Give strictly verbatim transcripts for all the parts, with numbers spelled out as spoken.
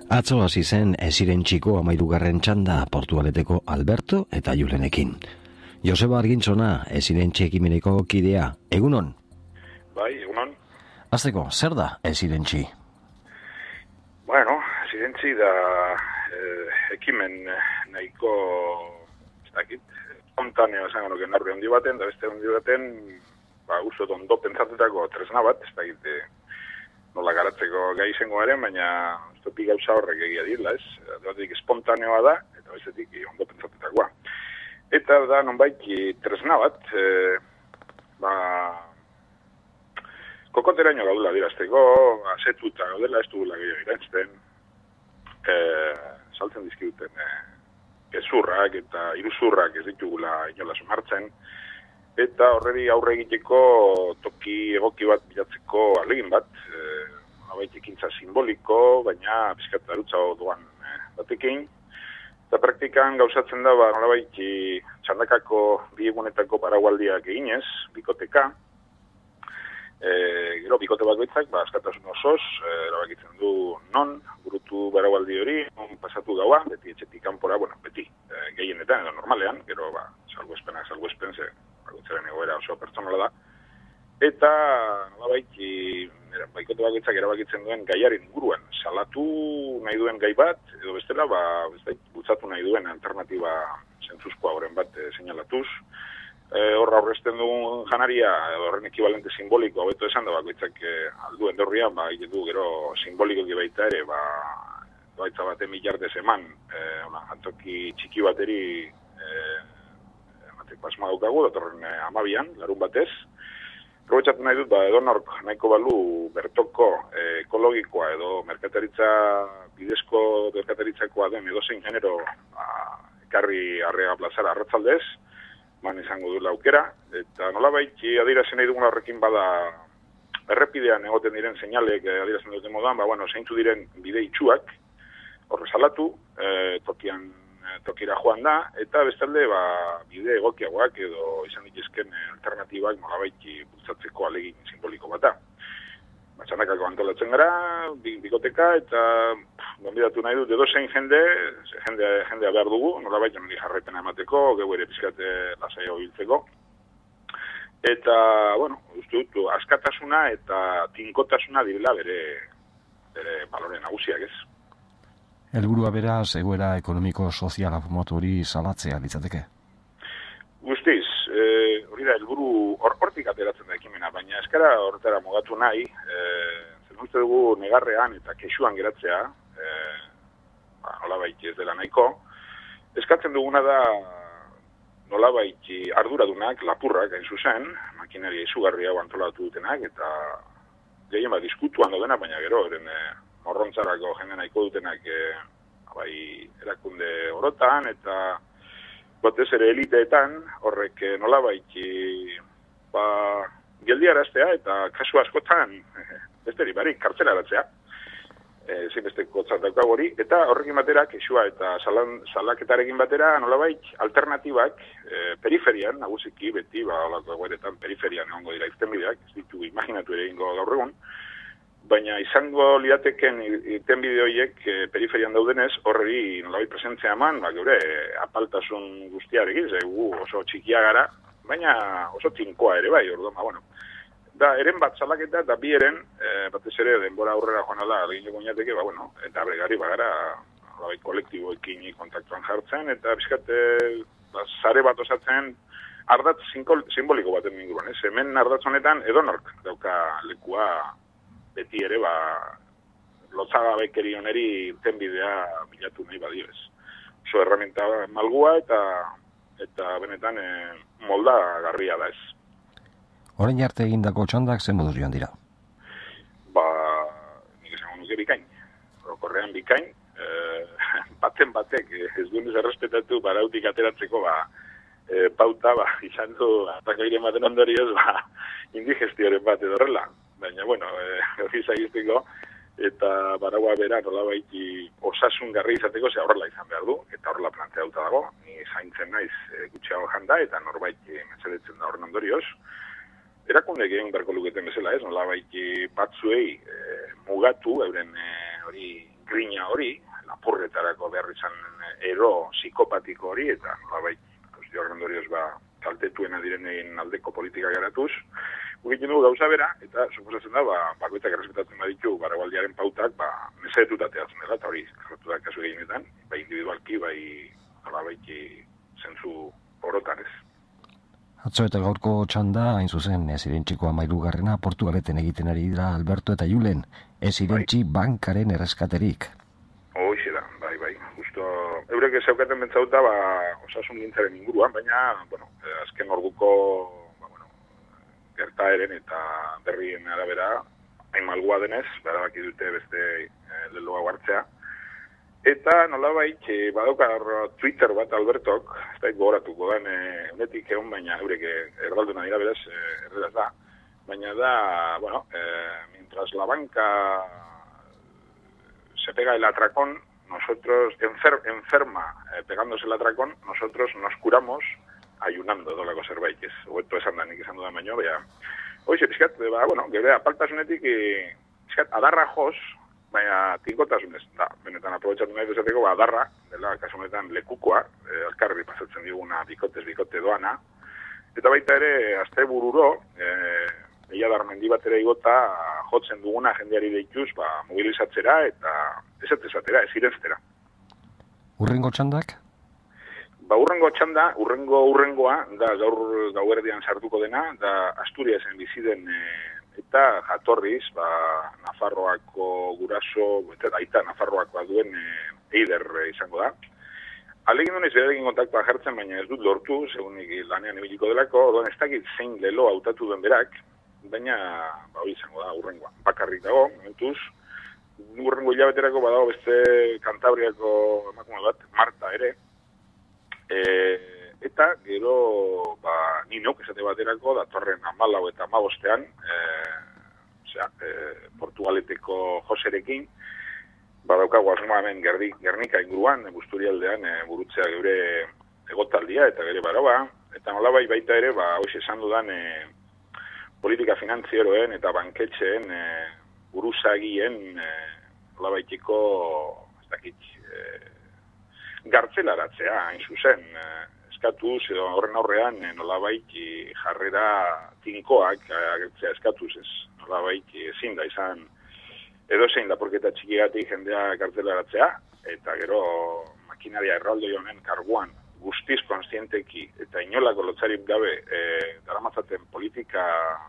Atzo hasi zen eziren txiko amairugarren txanda Portugaleteko Alberto eta Julenekin. Joseba Argintzona, eziren txekimeneko kidea, egunon? Bai, egunon. Azteko, zer da eziren txi? Bueno, eziren txi da eh, ekimen nahiko, ez dakit, espontaneo esan ganoken arri handi baten, da beste handi baten, ba, uso ondo pentsatutako tresna bat, ez dakit, eh, nola garatzeko gai izango garen, baina ez dut gauza horrek egia dirla, ez? Batetik espontaneoa da, eta bestetik ondo pentsatutakoa. Eta da, nonbait, tresna bat, e, ba, kokoteraino gaudela dirazteko, asetuta gaudela, ez dugula gehiago irantzten, e, saltzen dizkiduten e, gezurrak eta iruzurrak ez ditugula inola sumartzen, eta horreri aurre egiteko toki egoki bat bilatzeko alegin bat, e, nolabait ekintza simboliko, baina pizkat darutza doan e, batekin, eta praktikan gauzatzen da, ba, nolabait txandakako bi egunetako paragualdiak eginez, bikoteka, e, gero bikote bakoitzak, ba, askatasun osoz, e, erabakitzen du non, burutu paragualdi hori, non pasatu gaua, beti etxetik kanpora, bueno, beti, e, gehienetan, edo normalean, gero, ba, salbuespenak, salbuespen, ze, bakoitzaren egoera oso pertsonala da, eta, nolabait, baikote bakoitzak erabakitzen duen gaiaren inguruan, salatu nahi duen gai bat, edo bestela, ba, bestait, bultzatu nahi duen alternatiba zentzuzkoa horren bat e, seinalatuz. E, horra horrezten dugun janaria, edo horren ekibalente simboliko, hobeto esan da, bakoitzak e, alduen dorrian, ba, egin du gero simbolikoki baita ere, ba, baitza baten milardez eman, e, ona, jantoki txiki bateri, e, emateko asma daukagu, datorren e, amabian, larun batez. Probetxatu nahi dut, ba, edo nork nahiko balu bertoko e, ekologikoa edo merkataritza bidezko merkataritzakoa den edozein genero ba, ekarri Arrega plazara arratzaldez, man izango duela aukera, eta nolabait adierazten nahi dugun horrekin bada errepidean egoten diren seinalek adierazten duten moduan, ba, bueno, zeintzu diren bide itxuak, horre salatu, e, tokian tokira joan da, eta bestalde ba, bide egokiagoak edo izan dituzken alternatibak nolabait bultzatzeko alegin simboliko bat da. Txandakako antolatzen gara, bikoteka, eta gonbidatu nahi dut edozein jende, jende, jendea behar dugu, nolabait jende jarraipena emateko, geu ere pizkate lasaio biltzeko. Eta, bueno, uste dut, askatasuna eta tinkotasuna direla bere, bere balore nagusiak ez. Helburua beraz, egoera ekonomiko-soziala formatu hori salatzea litzateke? Guztiz, hori e, da, helburu hortik ateratzen da ekimena, baina eskara horretara mugatu nahi, e, zer uste dugu negarrean eta kexuan geratzea, e, ba, nolabait ez dela nahiko, eskatzen duguna da nolabait arduradunak, lapurrak, hain zuzen, makinaria izugarria antolatu dutenak, eta gehien bat diskutuan dodena, baina gero, eren e, morrontzarako jende nahiko dutenak e, bai, erakunde orotan, eta batez ere eliteetan, horrek e, nolabait ba, geldiaraztea, eta kasu askotan, besteri barik, kartzelaratzea, e, zinbesteko txartako hori, eta horrekin batera, kexua eta salan, salaketarekin batera, nolabait, alternatibak e, periferian, nagusiki, beti, ba, olako egoeretan periferian egongo dira irtenbideak, ez ditu imaginatu ere ingo gaur egun, baina izango lirateken irtenbide horiek e, periferian daudenez, horreri nolabait presentzia eman, ba, geure apaltasun guztiarekin, ze gu oso txikia gara, baina oso tinkoa ere bai, orduan, ba, bueno. Da, eren bat salaketa, da bi eren, e, batez ere denbora aurrera joan ala, egin dugu niateke, ba, bueno, eta bregari bagara, nolabait kolektiboekin kontaktuan jartzen, eta bizkate, ba, zare bat osatzen, ardatz simboliko baten inguruan, ez? Hemen ardatz honetan edonork dauka lekua beti ere, ba, lotzaga bekeri oneri irtenbidea bilatu nahi badioez. Oso herramienta malgua eta eta benetan e, molda garria da ez. Orain arte egindako txandak zen moduz joan dira? Ba, nik esango nuke bikain. Orokorrean bikain, e, baten batek ez duen ez errespetatu barautik ateratzeko, ba, e, pauta, ba, izan du, atakaire maten ondorioz, ba, indigestioren bat edo horrela. Baina, bueno, hori e, zaizteko, eta baraua bera nolabait osasun garri izateko, ze horrela izan behar du, eta horrela planteauta dago, ni zaintzen naiz e, gutxiago janda, eta norbait e, mesedetzen da horren ondorioz. Erakunde egin beharko luketen bezala ez, nolabait batzuei e, mugatu, euren e, hori grina hori, lapurretarako behar izan ero psikopatiko hori, eta nolabait, horren dorioz ba, kaltetuena direneen aldeko politika garatuz, egiten dugu gauza bera, eta suposatzen da, ba, bakoitzak errespetatzen baditu, Baragualdiaren pautak, ba, mesedetuta teatzen dela, eta hori, jarratu da kasu gehienetan, bai individualki, bai, nolabaiki, zentzu orotan ez. Atzo eta gaurko txanda, hain zuzen, ez irentxiko amairugarrena, Portugaleten egiten ari dira Alberto eta Julen, ez irentxi bai. Bankaren erreskaterik. Hoxe da, bai, bai, justo, eurek zeukaten bentzauta, ba, osasun gintzaren inguruan, baina, bueno, azken orduko, ba, bueno, gertaeren eta berrien arabera, hain malgua denez, badabaki dute beste e, leloa hartzea, eta nolabait, e, badaukar Twitter bat Albertok, ez da gogoratuko den, e, unetik egon, baina eurek erdalduna dira beraz, e, erderaz da, baina da, bueno, e, mientras la banca se pega el atracón, nosotros, enfer, enferma eh, pegándose el atracón, nosotros nos curamos ayunando dolako zerbait, ez, oeto esan da, nik esan dudan baino, bea, hoxe, pizkat, ba, bueno, gure apaltasunetik, e, pizkat, adarra jos, baina tinkotasunez, da, benetan aprobetxatu nahi bezateko, ba, adarra, dela, kasunetan lekukoa, e, alkarri pasatzen diguna bikotez bikote doana, eta baita ere, azte bururo, e, Eia darmendi bat ere igota jotzen duguna jendeari deituz, ba, mobilizatzera eta ezetezatera, ez irentztera. Urrengo txandak? Ba, urrengo txanda, urrengo urrengoa, da gaur gauerdian sartuko dena, da Asturiasen bizi den e, eta jatorriz, ba, Nafarroako guraso, eta aita Nafarroakoa duen e, eider e, izango da. Alegin dunez berarekin kontaktua jartzen, baina ez dut lortu, segunik lanean ebiliko delako, orduan ez dakit zein lelo hautatu duen berak, baina, ba, hori izango da, urrengoa. Bakarrik dago, momentuz, urrengo hilabeterako badago beste Kantabriako emakume bat, Marta ere, e, eta gero, ba, ni neuk esate baterako, datorren hamalau eta hamabostean, e, osea, e, Portugaleteko Joserekin, badaukagu asmoa hemen Gerdi, Gernika inguruan, Busturialdean, e, burutzea geure egotaldia eta gure baroa, eta nolabai baita ere, ba, hoxe esan dudan, e, politika finanzieroen eta banketxeen e, buruzagien e, nolabaitiko, ez dakit, e, gartzelaratzea, hain zuzen, e, eskatuz, edo horren aurrean, e, nolabait jarrera tinkoak agertzea eskatuz, ez nolabait ezin da izan, edo zein lapurketa txikigatik jendea gartzelaratzea, eta gero makinaria erraldoi honen karguan, guztiz konstienteki eta inolako lotzarik gabe e, daramatzaten politika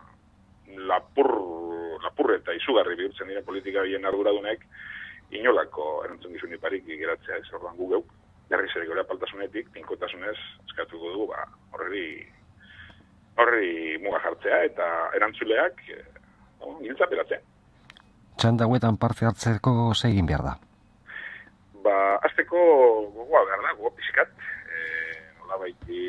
lapur, lapur eta izugarri bihurtzen dira politika bien arduradunek inolako erantzun gizuniparik geratzea ez orduan gugeu. Berriz ere gure apaltasunetik, tinkotasunez eskatuko dugu, ba, horreri, horreri muga jartzea eta erantzuleak e, giltzapelatzea. Txanda hauetan parte hartzeko zegin behar da? Ba, azteko gogoa behar da, gogo pixkat. Baiti,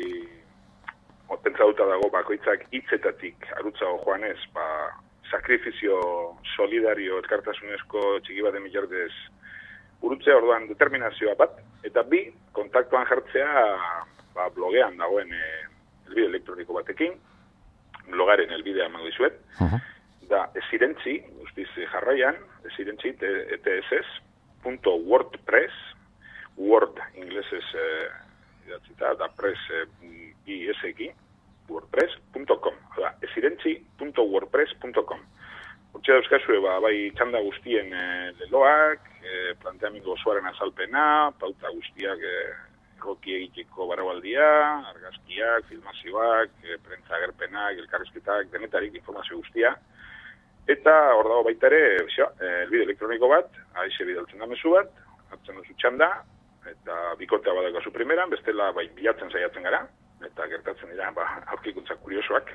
pentsatuta dago bakoitzak hitzetatik arutzago joanez, ba, sakrifizio solidario elkartasunezko txiki baten milardez urutzea orduan determinazioa bat, eta bi, kontaktuan jartzea ba, blogean dagoen e, elbide elektroniko batekin, blogaren elbidea emango dizuet, uh-huh. da ezirentzi, guztiz jarraian, ezirentzi, E T S S punto wordpress, word inglesez eh, idatzita, da press i s eki, wordpress punto com, da, ezirentzi punto wordpress punto com. Hortxe dauzkazue, ba, bai txanda guztien e, leloak, e, planteamendu osoaren azalpena, pauta guztiak e, erroki egiteko Baragualdia, argazkiak, filmazioak, e, prentza agerpenak, elkarrizketak, denetarik informazio guztia. Eta hor dago baita ere, xo, e, elbide elektroniko bat, aixe bidaltzen da mezu bat, hartzen duzu txanda, eta bikotea badako zu primeran, bestela bai bilatzen saiatzen gara, eta gertatzen dira, ba, aurkikuntza kuriosoak.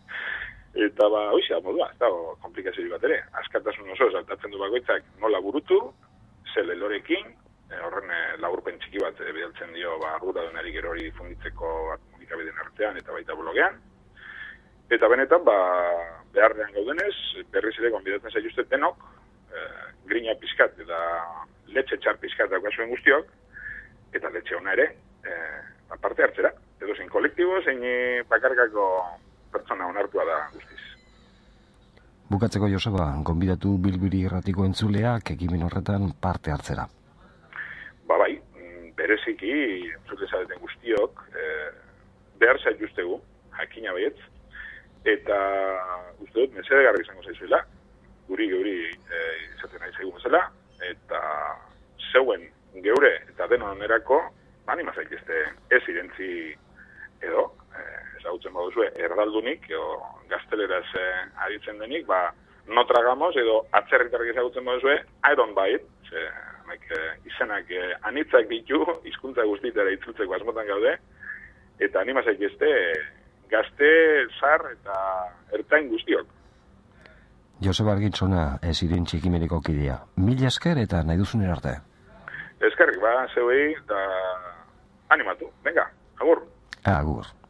Eta ba, hoizia, modua, ez dago komplikazio bat ere. Askatasun oso saltatzen du bakoitzak nola burutu, ze lelorekin, e, horren e, laburpen txiki bat e, bidaltzen dio, ba, ardura denari gero hori difunditzeko komunikabideen artean eta baita blogean. Eta benetan, ba, beharrean gaudenez, berriz ere konbidatzen zaituzte denok, e, grina pizkat eta letxe txar pizkat daukazuen guztiok, eta letxe ona ere, e, aparte hartzera, edo zein kolektibo, zein bakarkako pertsona onartua da guztiz. Bukatzeko, Joseba, gonbidatu Bilbiri Irratiko entzuleak ekimen horretan parte hartzera. Ba bai, bereziki, entzule zareten guztiok, e, behar zaituztegu, jakina baietz, eta uste dut, mesedegarri izango zaizuela, guri geuri e, izaten nahi zaigu bezala, eta zeuen geure eta denon onerako, anima zaitezte ez irentzi edo, e, ezagutzen baduzue, erdaldunik, edo gazteleraz e, aritzen denik, ba, no tragamos, edo atzerritarrik ezagutzen baduzue, I don't buy it, ze, mek, e, izenak e, anitzak ditu, hizkuntza guztitara itzultzeko asmotan gaude, eta anima zaitezte gazte, zar eta ertain guztiok. Joseba Argintzona, ez irentzi ekimeneko kidea. Mila esker eta nahi duzunen arte. Eskerrik, ba, zeuei, eta animatu. Venga, agur. Agur.